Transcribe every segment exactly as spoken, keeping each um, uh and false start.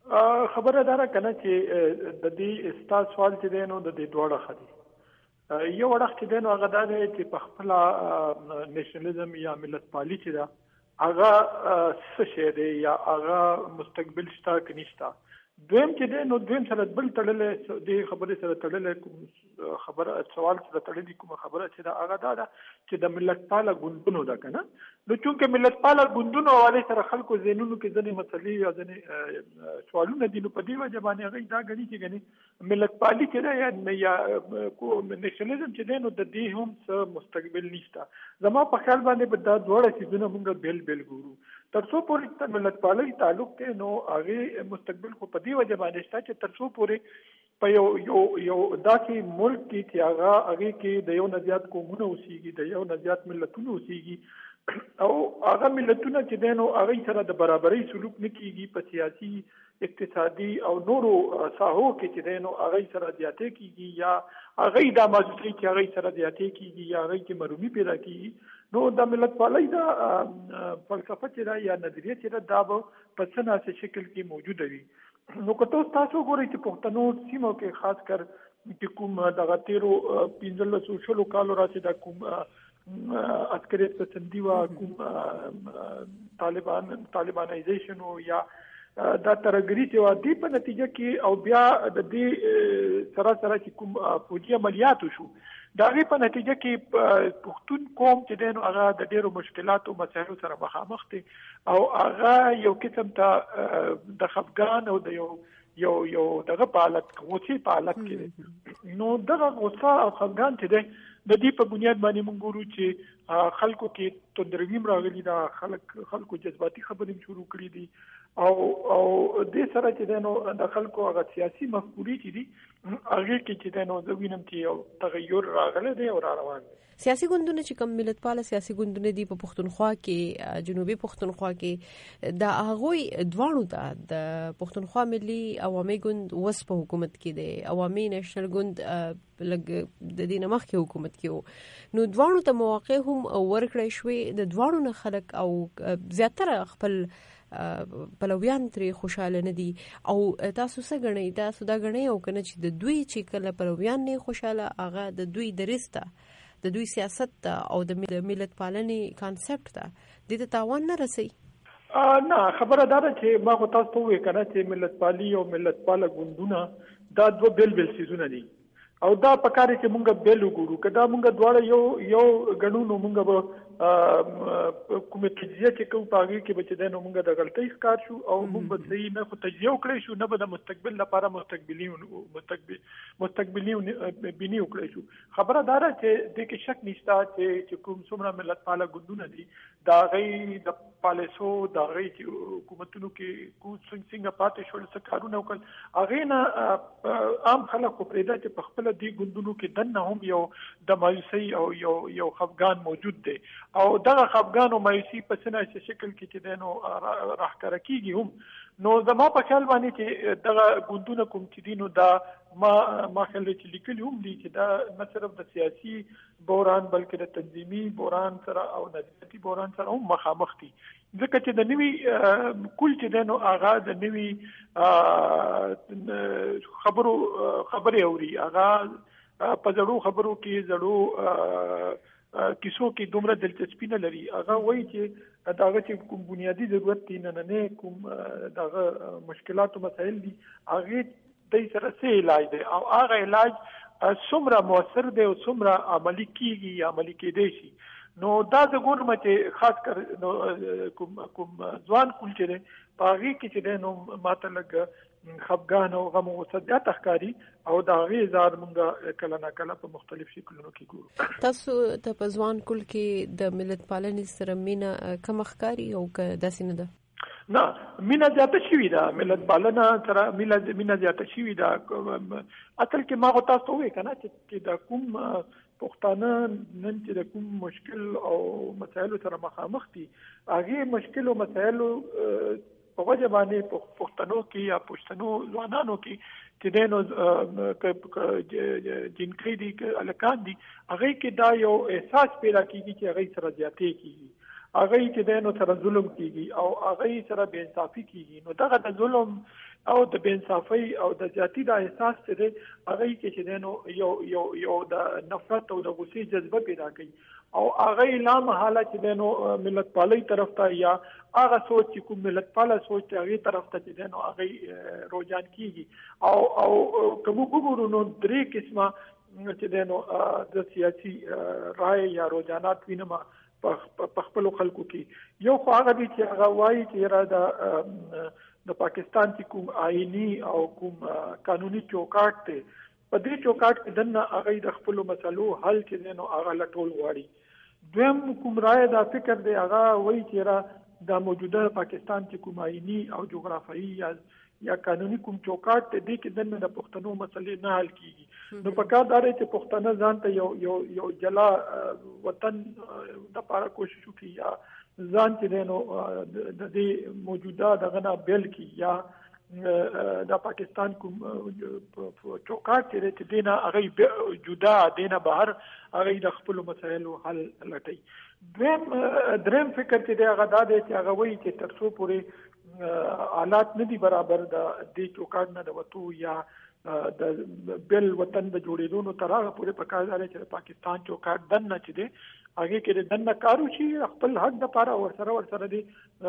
خبره داره کنه چې د دې ستا سوال چې دی نو د دې دواړه خدي یو وړخ چې دی نو هغه دا دی چې په خپله نیشنلزم یا ملت پالي چې ده هغه څه شی دی یا هغه مستقبل شته که نشته. دویم چې دی نو دویم سره بل تړلی دې خبرې سره تړلی خبره سوال سره تړلی کومه خبره چې ده هغه دا ده چې د ملت پاله ګوندونو ده که نه. نو چونکې ملت پاله ګوندونو حوالې سره خلکو ذهنونو کې ځینې مسلې یا ځینې سوالونه دي نو په دې وجه باندې هغوی دا ګڼي چې ګڼي ملت پالي چې ده یا نیشنلزم چې دی نو د دې هم څه مستقبل نشته. زما په خیال باندې به دا دواړه څیزونه موږ بېل بېل ګورو. تر څو پورې ته ملت پالۍ تعلق دی نو هغې مستقبل خو په دې وجه باندې شته چې تر څو پورې په یو یو یو داسې ملک کې چې هغه هغې کې د یو نه زیات قومونه اوسېږي د یو نه زیات ملتونه اوسېږي او هغه ملتونه چې دی نو هغوی سره د برابرۍ سلوک نه کېږي په سیاسي اقتصادي او نورو ساحو کې چې دی نو هغوی سره زیاتې کېږي یا هغوی دا محسوس کوي چې هغوی سره زیاتې کېږي یا هغوی کې مرومي پیدا کېږي. نو د ملت پالۍ دا فلسفه چې ده یا نظریه چې ده دا به په څه ناسې شکل کې موجوده وي. نو که تاسو تاسو ګورئ چې پښتنو سیمو کې خاص کر چې کوم دغه تیرو پنځلسو شلو کالو راځي دا کوم عسکریت پسندي وه کوم طالبان طالبانایزیشن و یا دا ترهګري چې وه دې په نتیجه کې او بیا د دې سره سره چې کوم فوجي عملیات وشو د هغې په نتیجه کې پښتون قوم چې دی نو هغه د ډېرو مشکلاتو مسایلو سره مخامخ دی او هغه یو قسم ته د خفګان او د یو یو یو دغه په حالت غوسې په حالت کې دی. نو دغه غوسه او خفګان چې دی د دې په بنیاد باندې موږ ګورو چې خلکو کې تندروي راغلي ده خلک خلکو جذباتي خبرې شروع کړي دي او او دې سره چې دی نو د خلکو هغه سیاسي مفکورې چې دي هغې کې چې دی نو زه وینم چې یو تغیر راغلی دی او را روان دی. سیاسي ګوندونه چې کوم ملت پاله سیاسي ګوندونه دي په پښتونخوا کې جنوبي پښتونخوا کې د هغوی دواړو ته د پښتونخوا ملي عوامي ګوند اوس په حکومت کې دی عوامي نیشنل ګوند لږ د دې نه مخکې حکومت کې و نو دواړو ته مواقع هم ورکړی شوې د دواړو نه خلک او زیاتره خپل پلویان ترې خوشاله نه دي او تاسو څه ګڼئ تاسو دا ګڼئ او که نه چې د دوی چې کله پلویان نه خوشاله هغه د دوی دریځ ته د دوی سیاست ته او د ملت پالنې کانسپټ ته دې ته تاوان نه رسوي؟ نه خبره دا ده چې ما خو تاسو ته وویل که نه چې ملت پالي او ملت پاله ګوندونه دا دوه بېل بېل څیزونه دي او دا پکار چې مونږ بېل وګورو که دا مونږ دواړه یو یو ګڼو نو مونږ به کومه تجزیه چې کوم په هغې کې به چې دی نو مونږ د غلطۍ ښکار شو او مونږ به صحیح نه خو تجزیه وکړی شو نه به د مستقبل لپاره مستقبلي مستقبلي بیني وکړی شو. خبره دا ده چې دې کې شک نشته چې کوم څومره ملت پاله ګوندونه دي د هغوی د پالیسو د هغوی چې حکومتونو کې څنګه پاتې شول څه کارونه وکړل هغې نه عام خلک خو پرېږده چې په خپله دې ګوندونو کې دننه هم یو د مایوسۍ او یو یو خفګان موجود دی او دغه خفګان او مایوسي په څه ناسې شکل کې چې دی نو راښکاره کېږي هم نو زما په خیال باندې چې دغه ګوندونه کوم چې دي نو دا ما ما خیال دی چې لیکلي هم دي چې دا نه صرف د سیاسي بحران بلکې د تنظیمي بحران سره او نظریاتي بحران سره هم مخامخ دي ځکه چې د نوي کل چې دی نو هغه د نوي خبرو خبرې اوري هغه په زړو خبرو کې زړو کیسو کې دومره دلچسپي نه لري هغه وایي چې دغه چې کوم بنیادي ضرورت دی نننی کوم دغه مشکلات او مسایل دي هغې دی سره څه علاج دی او هغه علاج څومره مؤثر دی او څومره عملي کېږي عملي کېدی شي. نو دا زه ګورم چې خاص کر کوم کوم ځوان کول چې دی په هغې کې چې دی نو ماته لږ خفګان او غم او غصه زیاته ښکاري او د هغې اظهار مونږ کله نه کله په مختلف شکلونو کې ګورو. تاسو ته په ځوان کول کې د ملت پالنې سره مینه کمه ښکاري او که داسې نه ده؟ نه مینه زیاته شوې ده ملت پالنه سره مینه زیاته شوې ده. اصل کې ما خو تاسو ته ووایي که نه چې د کوم پښتانه نن چې د کوم مشکل او مسایلو سره مخامخ دي هغې مشکل او مسایلو په وجه باندې پښتنو کې یا پښتنو ځوانانو کې چې دی نو جنکۍ دي هلکان دي هغوی کې دا یو احساس پیدا کېږي چې هغوی سره زیاتې کېږي هغوی چې دی نو سره ظلم کېږي او هغوی سره بې انصافي کېږي. نو دغه د ظلم او د بینصافۍ او د ذاتي د احساس چې دی هغه کې چې دی نو یو یو یو د نفرت او د غصې جذبه پیدا کوي او هغه لا محاله چې دی نو ملت پالي طرف ته یا هغه سوچ چې کوم ملت پاله سوچ ته هغه طرف ته چې دی نو هغه روجان کیږي او او کوم وګورو نو درې قسمه چې دی نو د سیاسي رائے یا روجانات وینم په خپل خلکو کې یو خو هغه دي چې هغه وایي چې را د د پاکستان چې کوم آئینی او کوم قانوني چوکاټ ته په دې چوکاټ کې دنه هغه د خپل مسلو حل چې دی نو هغه لټول غواړي. دویم کوم رائے دا فکر دی هغه وایي چې را د موجوده پاکستان چې کوم آئینی او جغرافیایي یا یا قانوني کوم چوکاټ ته دی کې دنه د پښتنو مسلې نه حل کیږي نو په کار دا دی چې پښتانه ځان ته یو یو یو جلا وطن د لپاره کوشش وکړي یا ځان چې دی نو د دې موجوده دغه نه بیل کی یا د پاکستان کوم چوکاټ چې دی نه هغه جدا دی نه بهر هغه د خپل مسایلو حل لټي. دریم دریم فکر چې دی هغه دا دی چې هغه وایي چې تر څو پورې حالات نه دي برابر د دې چوکاټ نه د وتو یا د بل وطن د جوړېدو نو تر هغه پورې په کار دی چې پاکستان چوکاټ دنه چې دی هغه کې د دنه کارو شي خپل حق د لپاره ورسره ورسره دی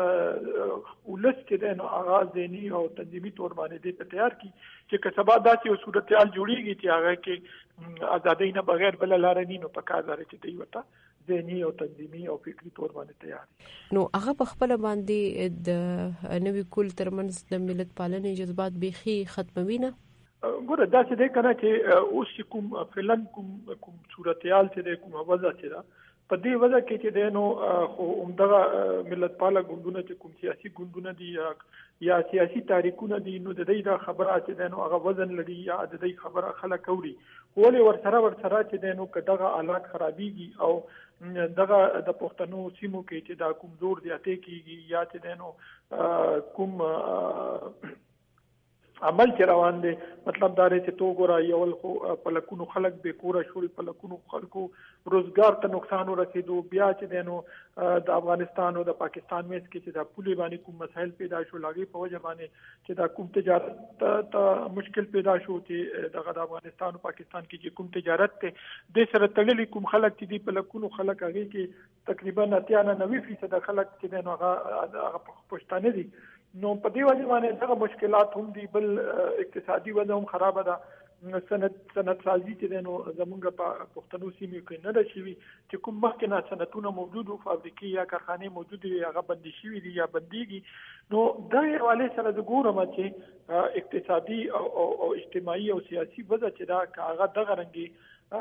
ولس کې دی نو آغاز دینی او تنظیمي تور باندې دی ته تیار کی چې که سبا داسې یو صورتحال جوړیږي چې هغه کې ازادۍ نه بغیر بل لار نه نو په کار دی چې دی وته ذهني او تنظیمي او فکری تور باندې تیار نو هغه په خپل باندې د نوې کول ترمنځ د ملت پالنې جذبات بيخي ختموي نه ګوره دا چې دی کنه چې اوس کوم فلن کوم کوم صورتحال چې دی کوم وضع چې دا په دې وجه کې چې دی نو خو عمدغه ملت پاله ګوندونه چې کوم سیاسي ګوندونه دي یا یا سیاسي تاریخونه دي نو د دې د خبره چې دی نو هغه وزن لري یا د دې خبره خلک اوري ولې ورسره ورسره چې دی نو کداغه حالات خرابيږي او دغه د پښتنو سیمو کې چې دا کوم زور زیاتې کیږي یا چې دی نو کوم عمل چې روان دي مطلب دا دی چې تو ګورا یو خو په لکونو خلک به کور شوړي په لکونو خلکو روزګار ته نقصان ورسېدو بیا چې دینو د افغانستان او د پاکستان مېس کې چې د پولي باندې کوم مسایل پیدا شو لاګي په وجه باندې چې دا کوم تجارت ته مشکل پیدا شو چې دغه د افغانستان او پاکستان کې چې کوم تجارت ته د سره تړلې کوم خلک چې دی په لکونو خلک هغه کې تقریبا اتیا نه نوي فیصد خلک چې دینو هغه پښتانه دي نو په دې وجه باندې دغه مشکلات هم دي بل اقتصادي وضع هم خراب ده سند سند سازي چې دنو زمونږ په پښتنو سیمې کې نه ده شوي چې کوم مخکې نه صنعتونه موجود او فابریکې یا کارخانې موجود دي هغه بندي شوي دي یا بنديږي نو دا حواله سره د ګورم چې اقتصادي او, او, او اجتماعي او سیاسي وضع چې دا هغه دغه رنګي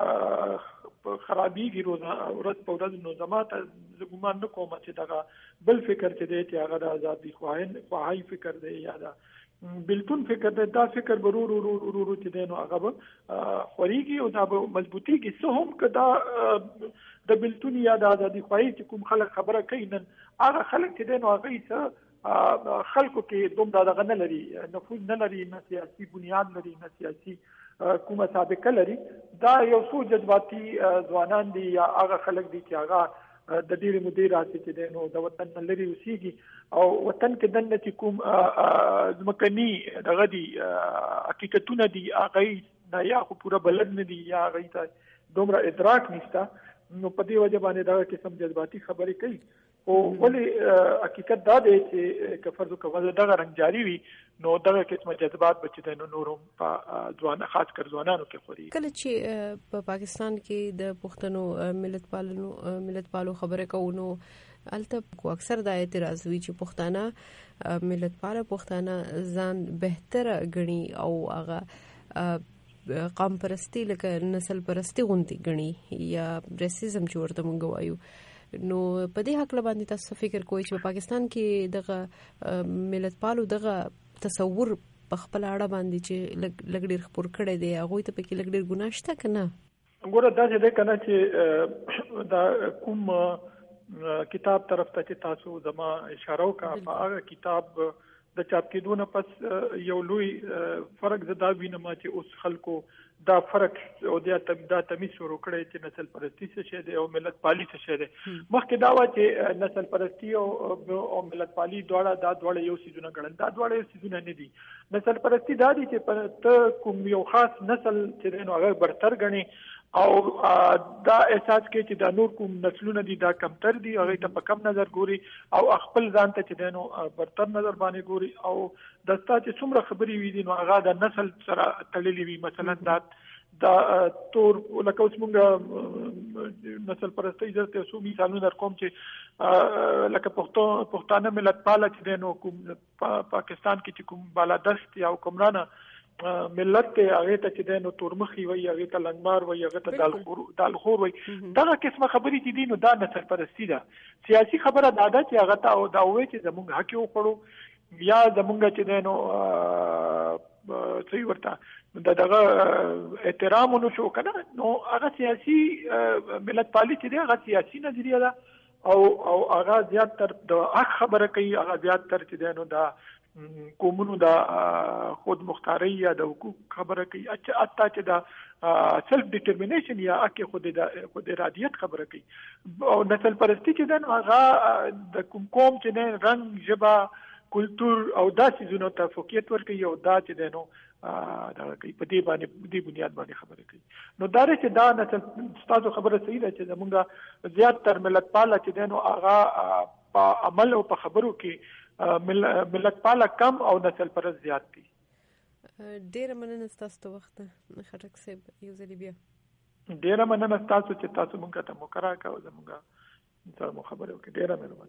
خرابيږي روزه ورځ په ورځ نو زماته زګومان نه کوم چې دغه بل فکر چې دی چې هغه د ازادي خواهن خواهی فکر دی یا دا بلتون فکر دی دا فکر برور ورور ورور چې دی نو هغه خوريږي او دا مضبوطيږي څه هم کدا د بلتون یا د ازادي خواهی چې کوم خلک خبره کوي نن هغه خلک چې دی نو هغه څه خلکو کې دوم دغه نه لري نفوذ نه لري نه سیاسي بنیاد لري نه سیاسي کومه سابقه لري دا یو څو جذباتي ځوانان دي یا هغه خلک دي چې هغه د ډېر مدیر راځي چې نو د وطن لري اوسېږي او وطن کې دنه چې کوم ځمکني دغه دي حقیقتونه دي هغه نه یا خو پوره بلد نه دي یا هغه ته دومره ادراک نشته نو په دې وجه باندې دا قسم جذباتي خبرې کوي او ولې حقیقت دا دی چې کفر او کفر دغه رنگ جاری وي نو دغه قسمه جذبات بچی د نورم په ځوان خاص کر ځوانانو کې خوري کله چې په پاکستان کې د پښتنو ملت پالنو ملت پالو خبره کوو البته کو اکثر د اعتراض وی چې پښتانه ملت پاله پښتانه ځان بهتره غني او هغه قوم پرستی لکه نسل پرستی غونډي غني یا ریسیزم چې ورته مونږ وایو نو په دې حق باندې تاسو فکر کوئ چې په پاکستان کې دغه ملت پالو دغه تصور په خپل اړه باندې چې لګډیر خبر کړي دی هغه ته پکې لګډیر ګناه شته کنه ګوره دا چې ده کنه چې دا کوم کتاب طرف ته چې تاسو زما اشاره وکړه په هغه کتاب د چاپ کېدو نه پس یو لوی فرق زدا وینم چې اوس خلکو دا فرق او دا دا تمیز شروع کړی چې نسل پرستی څه شی دی او ملت پالي څه شی دی. مخکې دا و چې نسل پرستی او او ملت پالي دواړه دا دواړه یو سیزونه ګڼل. دا دواړه یو سیزونه نه دي. نسل پرستی دا دی چې ته کوم یو خاص نسل چې دی نو هغه برتر ګڼي او دا احساس کې چې دا نور کوم نسلونه دي دا کمتر دي هغه ته په کم نظر ګوري او خپل ځان ته چې دی نو برتر نظر باندې ګوري او دستا چې څومره خبرې وي دي نو هغه د نسل سره تړلې وي. مثلا دا دا تور لکه اوس موږ نسل پرستی درته څو مثالونه در کوم چې لکه پښتو پښتانه ملت پاله چې دی نو کوم پاکستان کې چې کوم بالادست یا حکمرانه ملت ته هغه ته چې د نو تورمخي وي هغه ته لنګمار وي هغه ته دالخور دالخور وي دا قسمه خبرې چې دي نو دا نسل پرستی ده. سیاسي خبره دا ده چې هغه ته دا وایي چې زمونږ حق یو خړو یا زمونږ چې د نو صحیح ورته دا دغه احترام نو شو کنه نو هغه سیاسي ملت پالي چې دی هغه سیاسي نظریه ده او او هغه زیات تر د حق خبره کوي هغه زیات تر چې د نو دا کومونو دا خود مختاری یا د حقوق خبره کوي اته چې دا سلف ډیټرمینیشن یا اکه خود دا خود ارادیت خبره کوي. او نسل پرستی چې دا هغه د کوم کوم چې نه رنگ ژبه کلچر او داسې زونو ته فوقیت ورکوي او دا چې دی نو دا کوي په دې باندې دې بنیاد باندې خبره کوي. نو دا چې دا نسل ستاسو خبره صحیح ده چې زمونږ زیات تر ملت پاله چې دی نو هغه په عمل او په خبرو کې ملت پاله کم او نسل پرست زیات دي. ډیره مننه تاسو ته وخت خټک صاحب یو ځل بیا ډیره مننه تاسو چې تاسو مونږ ته مقرره کاوه زموږه سره خبرې وکړې. ډیره مننه.